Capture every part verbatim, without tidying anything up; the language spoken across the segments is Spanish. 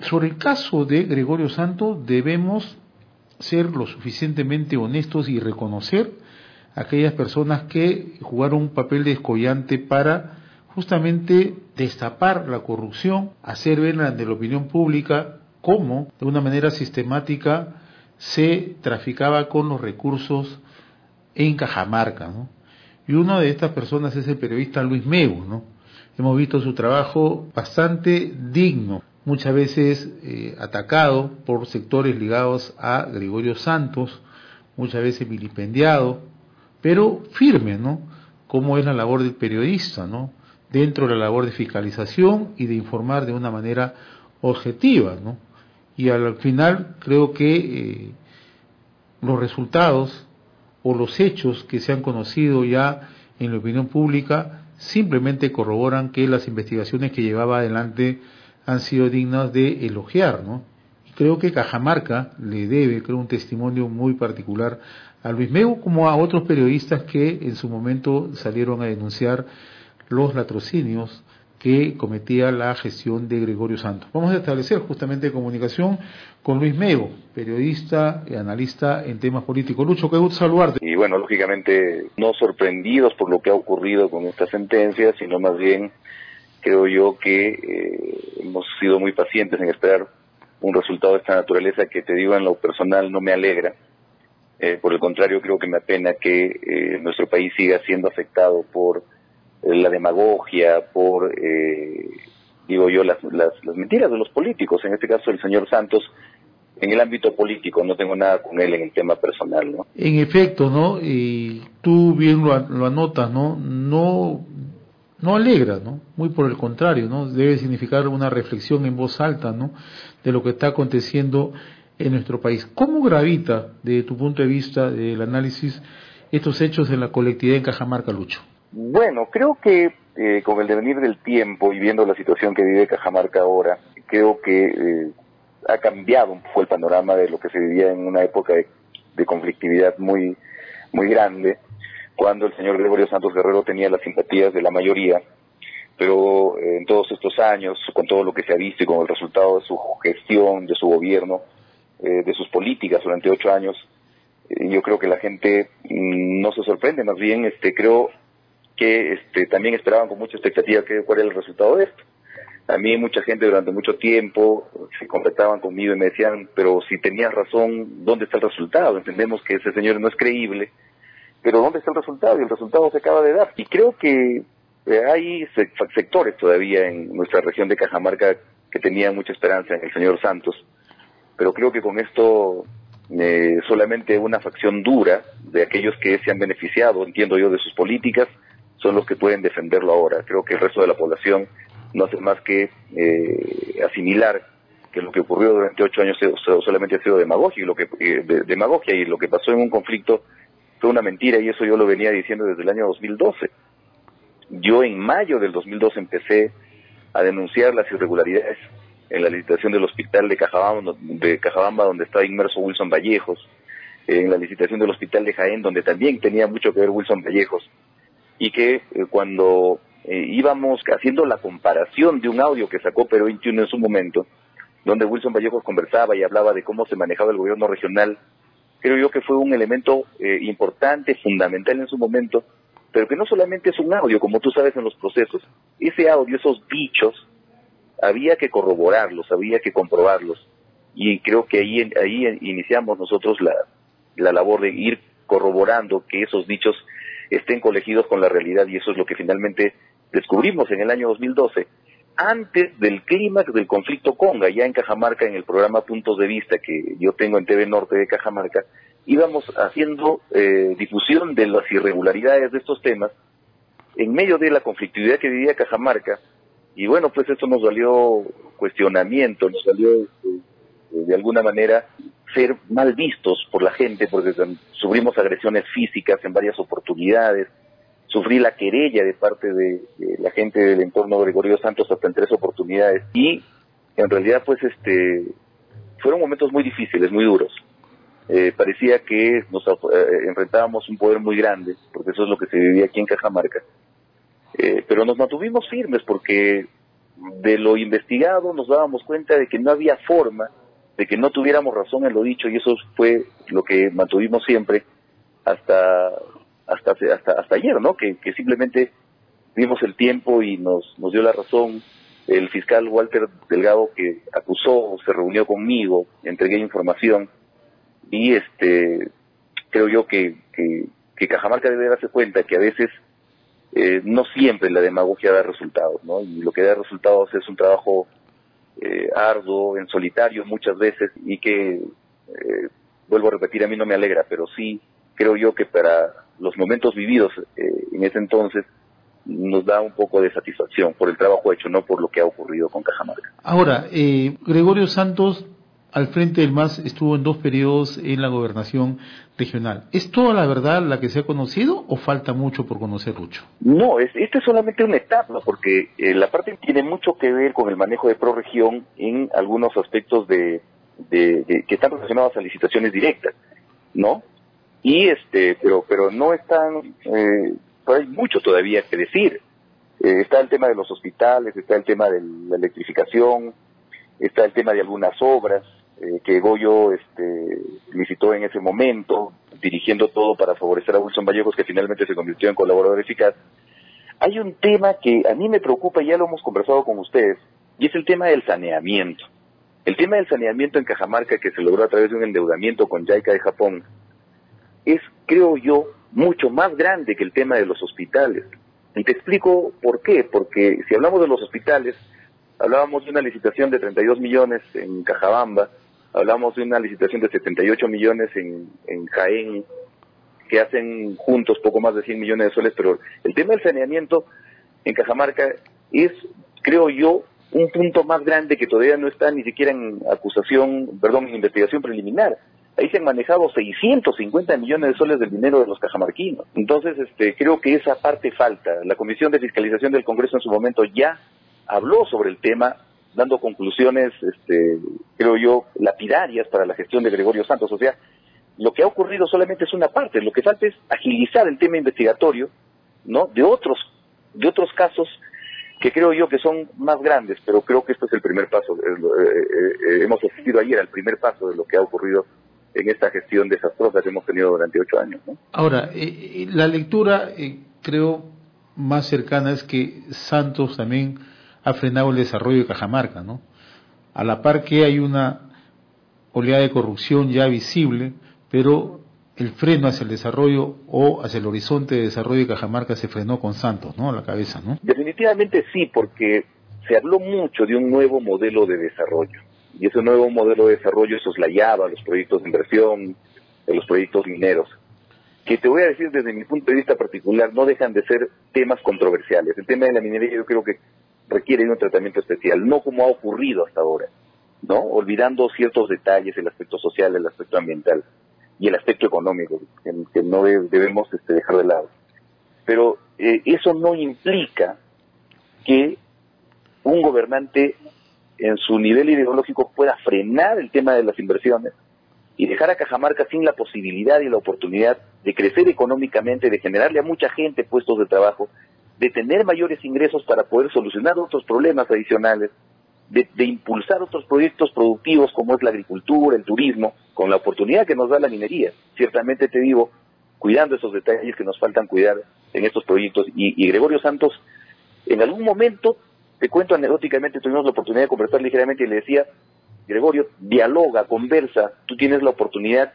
Sobre el caso de Gregorio Santos debemos ser lo suficientemente honestos y reconocer a aquellas personas que jugaron un papel descollante para justamente destapar la corrupción, hacer ver ante la opinión pública cómo de una manera sistemática se traficaba con los recursos en Cajamarca, ¿no? Y una de estas personas es el periodista Luis Meo, ¿no? Hemos visto su trabajo bastante digno, muchas veces eh, atacado por sectores ligados a Gregorio Santos, muchas veces vilipendiado, pero firme, ¿no? Como es la labor del periodista, ¿no? Dentro de la labor de fiscalización y de informar de una manera objetiva, ¿no? Y al final creo que eh, los resultados o los hechos que se han conocido ya en la opinión pública simplemente corroboran que las investigaciones que llevaba adelante han sido dignas de elogiar, ¿no? Y creo que Cajamarca le debe, creo, un testimonio muy particular a Luis Meo, como a otros periodistas que en su momento salieron a denunciar los latrocinios que cometía la gestión de Gregorio Santos. Vamos a establecer justamente comunicación con Luis Meo, periodista y analista en temas políticos. Lucho, qué gusto saludarte. Y bueno, lógicamente no sorprendidos por lo que ha ocurrido con esta sentencia, sino más bien creo yo que eh, hemos sido muy pacientes en esperar un resultado de esta naturaleza que, te digo, en lo personal no me alegra. Eh, por el contrario, creo que me apena que eh, nuestro país siga siendo afectado por la demagogia, por, eh, digo yo, las, las, las mentiras de los políticos, en este caso el señor Santos, en el ámbito político. No tengo nada con él en el tema personal, ¿no? En efecto, ¿no? Y tú bien lo, lo anotas, ¿no? No, no alegra, ¿no? Muy por el contrario, ¿no? Debe significar una reflexión en voz alta, ¿no? De lo que está aconteciendo en nuestro país. ¿Cómo gravita, desde tu punto de vista, del análisis, estos hechos en la colectividad en Cajamarca, Lucho? Bueno, creo que eh, con el devenir del tiempo y viendo la situación que vive Cajamarca ahora, creo que eh, ha cambiado un poco el panorama de lo que se vivía en una época de, de conflictividad muy, muy grande, cuando el señor Gregorio Santos Guerrero tenía las simpatías de la mayoría, pero eh, en todos estos años, con todo lo que se ha visto y con el resultado de su gestión, de su gobierno, eh, de sus políticas durante ocho años, eh, yo creo que la gente mmm, no se sorprende, más bien este creo que este, también esperaban con mucha expectativa que cuál era el resultado de esto. A mí mucha gente durante mucho tiempo se contactaban conmigo y me decían, pero si tenías razón, ¿dónde está el resultado? Entendemos que ese señor no es creíble, pero ¿dónde está el resultado? Y el resultado se acaba de dar. Y creo que eh, hay sectores todavía en nuestra región de Cajamarca que tenían mucha esperanza en el señor Santos, pero creo que con esto eh, solamente una facción dura de aquellos que se han beneficiado, entiendo yo, de sus políticas, son los que pueden defenderlo ahora. Creo que el resto de la población no hace más que eh, asimilar que lo que ocurrió durante ocho años solamente ha sido demagogia y lo que eh, de, demagogia y lo que pasó en un conflicto fue una mentira, y eso yo lo venía diciendo desde el año dos mil doce. Yo en mayo del dos mil doce empecé a denunciar las irregularidades en la licitación del hospital de Cajabamba, de Cajabamba donde estaba inmerso Wilson Vallejos, en la licitación del hospital de Jaén, donde también tenía mucho que ver Wilson Vallejos, y que eh, cuando eh, íbamos haciendo la comparación de un audio que sacó Perú veintiuno en su momento, donde Wilson Vallejos conversaba y hablaba de cómo se manejaba el gobierno regional, creo yo que fue un elemento eh, importante, fundamental en su momento, pero que no solamente es un audio, como tú sabes en los procesos, ese audio, esos dichos, había que corroborarlos, había que comprobarlos, y creo que ahí, ahí iniciamos nosotros la, la labor de ir corroborando que esos dichos estén colegidos con la realidad, y eso es lo que finalmente descubrimos en el año dos mil doce, antes del clímax del conflicto Conga, ya en Cajamarca, en el programa Puntos de Vista que yo tengo en T V Norte de Cajamarca, íbamos haciendo eh, difusión de las irregularidades de estos temas en medio de la conflictividad que vivía Cajamarca, y bueno, pues esto nos valió cuestionamiento, nos valió eh, de alguna manera ser mal vistos por la gente, porque sufrimos agresiones físicas en varias oportunidades, sufrí la querella de parte de, de la gente del entorno de Gregorio Santos hasta en tres oportunidades, y en realidad pues este fueron momentos muy difíciles, muy duros. Eh, parecía que nos eh, enfrentábamos un poder muy grande, porque eso es lo que se vivía aquí en Cajamarca, eh, pero nos mantuvimos firmes porque de lo investigado nos dábamos cuenta de que no había forma de que no tuviéramos razón en lo dicho, y eso fue lo que mantuvimos siempre hasta hasta hasta, hasta ayer, ¿no? Que, que simplemente vimos el tiempo y nos, nos dio la razón. El fiscal Walter Delgado, que acusó, se reunió conmigo, entregué información, y este creo yo que, que, que Cajamarca debe darse cuenta que a veces eh, no siempre la demagogia da resultados, ¿no? Y lo que da resultados es un trabajo eh, arduo, en solitario muchas veces, y que, eh, vuelvo a repetir, a mí no me alegra, pero sí creo yo que para los momentos vividos eh, en ese entonces nos da un poco de satisfacción por el trabajo hecho, no por lo que ha ocurrido con Cajamarca. Ahora, eh, Gregorio Santos, al frente del M A S, estuvo en dos periodos en la gobernación regional. ¿Es toda la verdad la que se ha conocido o falta mucho por conocer, Lucho? No, es, esta es solamente una etapa, porque eh, la parte tiene mucho que ver con el manejo de ProRegión en algunos aspectos de, de, de que están relacionados a licitaciones directas, ¿no? Y este, pero, pero no están, eh, hay mucho todavía que decir. Eh, está el tema de los hospitales, está el tema de la electrificación, está el tema de algunas obras eh, que Goyo este, licitó en ese momento, dirigiendo todo para favorecer a Wilson Vallejos, que finalmente se convirtió en colaborador eficaz. Hay un tema que a mí me preocupa, y ya lo hemos conversado con ustedes, y es el tema del saneamiento. El tema del saneamiento en Cajamarca, que se logró a través de un endeudamiento con JICA de Japón, es, creo yo, mucho más grande que el tema de los hospitales. Y te explico por qué. Porque si hablamos de los hospitales, hablábamos de una licitación de treinta y dos millones en Cajabamba, hablamos de una licitación de setenta y ocho millones en, en Jaén, que hacen juntos poco más de cien millones de soles, pero el tema del saneamiento en Cajamarca es, creo yo, un punto más grande que todavía no está ni siquiera en acusación, perdón, en investigación preliminar. Ahí se han manejado seiscientos cincuenta millones de soles del dinero de los cajamarquinos. Entonces, este, creo que esa parte falta. La Comisión de Fiscalización del Congreso en su momento ya habló sobre el tema, dando conclusiones, este, creo yo, lapidarias para la gestión de Gregorio Santos. O sea, lo que ha ocurrido solamente es una parte. Lo que falta es agilizar el tema investigatorio, ¿no? De otros, de otros casos que creo yo que son más grandes, pero creo que esto es el primer paso. Eh, eh, eh, hemos asistido ayer al primer paso de lo que ha ocurrido en esta gestión desastrosa que hemos tenido durante ocho años, ¿no? Ahora, eh, la lectura, eh, creo, más cercana es que Santos también ha frenado el desarrollo de Cajamarca, ¿no? A la par que hay una oleada de corrupción ya visible, pero el freno hacia el desarrollo o hacia el horizonte de desarrollo de Cajamarca se frenó con Santos, ¿no? A la cabeza, ¿no? Definitivamente sí, porque se habló mucho de un nuevo modelo de desarrollo. Y ese nuevo modelo de desarrollo soslayaba los proyectos de inversión, de los proyectos mineros, que te voy a decir desde mi punto de vista particular, no dejan de ser temas controversiales. El tema de la minería yo creo que requiere de un tratamiento especial, no como ha ocurrido hasta ahora, ¿no? Olvidando ciertos detalles, el aspecto social, el aspecto ambiental y el aspecto económico, que, que no de, debemos este, dejar de lado. Pero eh, eso no implica que un gobernante en su nivel ideológico pueda frenar el tema de las inversiones y dejar a Cajamarca sin la posibilidad y la oportunidad de crecer económicamente, de generarle a mucha gente puestos de trabajo, de tener mayores ingresos para poder solucionar otros problemas adicionales, de, de impulsar otros proyectos productivos como es la agricultura, el turismo, con la oportunidad que nos da la minería. Ciertamente te digo, cuidando esos detalles que nos faltan cuidar en estos proyectos. Y, y Gregorio Santos, en algún momento, te cuento anecdóticamente, tuvimos la oportunidad de conversar ligeramente y le decía, Gregorio, dialoga, conversa, tú tienes la oportunidad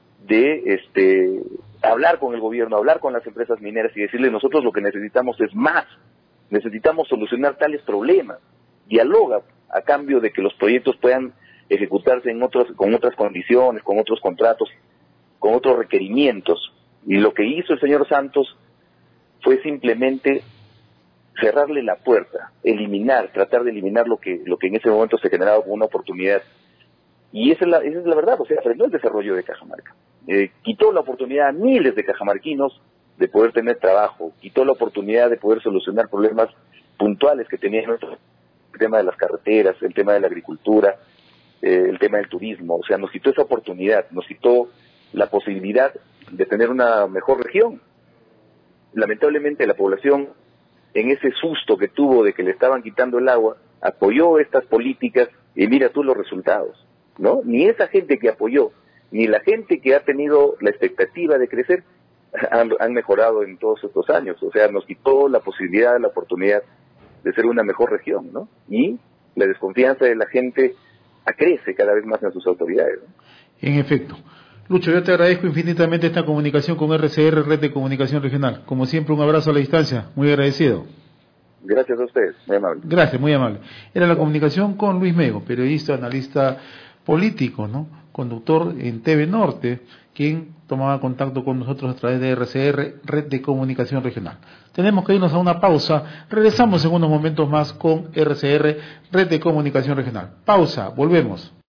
de este hablar con el gobierno, hablar con las empresas mineras y decirle, nosotros lo que necesitamos es más, necesitamos solucionar tales problemas, dialoga a cambio de que los proyectos puedan ejecutarse en otros, con otras condiciones, con otros contratos, con otros requerimientos. Y lo que hizo el señor Santos fue simplemente cerrarle la puerta, eliminar, tratar de eliminar lo que lo que en ese momento se generaba como una oportunidad. Y esa es la, esa es la verdad, o sea, frenó el desarrollo de Cajamarca. Eh, quitó la oportunidad a miles de cajamarquinos de poder tener trabajo, quitó la oportunidad de poder solucionar problemas puntuales que tenían nuestro, el tema de las carreteras, el tema de la agricultura, eh, el tema del turismo, o sea, nos quitó esa oportunidad, nos quitó la posibilidad de tener una mejor región. Lamentablemente la población, en ese susto que tuvo de que le estaban quitando el agua, apoyó estas políticas y mira tú los resultados, ¿no? Ni esa gente que apoyó, ni la gente que ha tenido la expectativa de crecer, han, han mejorado en todos estos años. O sea, nos quitó la posibilidad, la oportunidad de ser una mejor región, ¿no? Y la desconfianza de la gente crece cada vez más en sus autoridades, ¿no? En efecto. Lucho, yo te agradezco infinitamente esta comunicación con R C R, Red de Comunicación Regional. Como siempre, un abrazo a la distancia. Muy agradecido. Gracias a ustedes, muy amable. Gracias, muy amable. Era la comunicación con Luis Mego, periodista, analista político, ¿no? Conductor en T V Norte, quien tomaba contacto con nosotros a través de R C R, Red de Comunicación Regional. Tenemos que irnos a una pausa. Regresamos en unos momentos más con R C R, Red de Comunicación Regional. Pausa, volvemos.